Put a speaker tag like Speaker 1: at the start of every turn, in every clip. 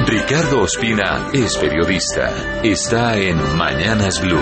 Speaker 1: Ricardo Ospina es periodista. Está en Mañanas Blue.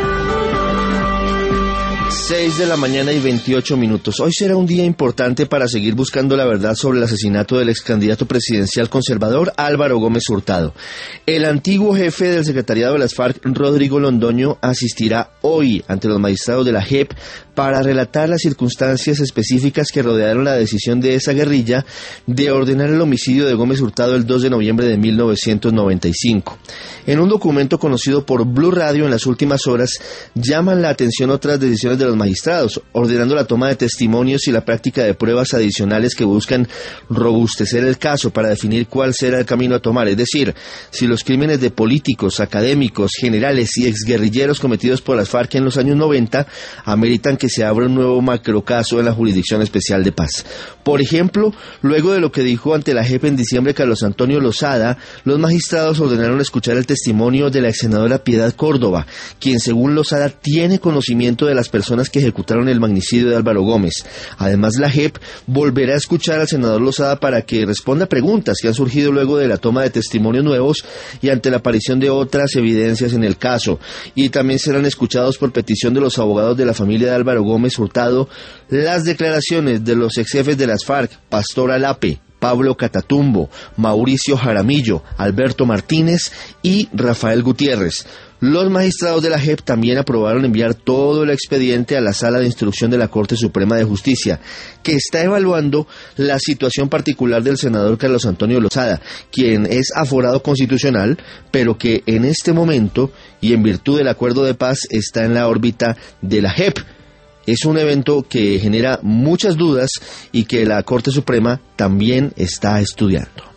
Speaker 2: 6 de la mañana y 28 minutos. Hoy será un día importante para seguir buscando la verdad sobre el asesinato del ex candidato presidencial conservador Álvaro Gómez Hurtado. El antiguo jefe del secretariado de las FARC, Rodrigo Londoño, asistirá hoy ante los magistrados de la JEP para relatar las circunstancias específicas que rodearon la decisión de esa guerrilla de ordenar el homicidio de Gómez Hurtado el 2 de noviembre de 1995. En un documento conocido por Blue Radio en las últimas horas, llaman la atención otras decisiones de los magistrados, ordenando la toma de testimonios y la práctica de pruebas adicionales que buscan robustecer el caso para definir cuál será el camino a tomar, es decir, si los crímenes de políticos, académicos, generales y exguerrilleros cometidos por las FARC en los años 90 ameritan que se abra un nuevo macrocaso en la Jurisdicción Especial de Paz. Por ejemplo, luego de lo que dijo ante la JEP en diciembre Carlos Antonio Lozada, los magistrados ordenaron escuchar el testimonio de la ex senadora Piedad Córdoba, quien según Lozada tiene conocimiento de las personas que ejecutaron el magnicidio de Álvaro Gómez. Además, la JEP volverá a escuchar al senador Lozada para que responda a preguntas que han surgido luego de la toma de testimonios nuevos y ante la aparición de otras evidencias en el caso. Y también serán escuchados por petición de los abogados de la familia de Álvaro Gómez Hurtado las declaraciones de los ex jefes de las FARC, Pastor Alape, Pablo Catatumbo, Mauricio Jaramillo, Alberto Martínez y Rafael Gutiérrez. Los magistrados de la JEP también aprobaron enviar todo el expediente a la Sala de Instrucción de la Corte Suprema de Justicia, que está evaluando la situación particular del senador Carlos Antonio Lozada, quien es aforado constitucional, pero que en este momento, y en virtud del acuerdo de paz, está en la órbita de la JEP. Es un evento que genera muchas dudas y que la Corte Suprema también está estudiando.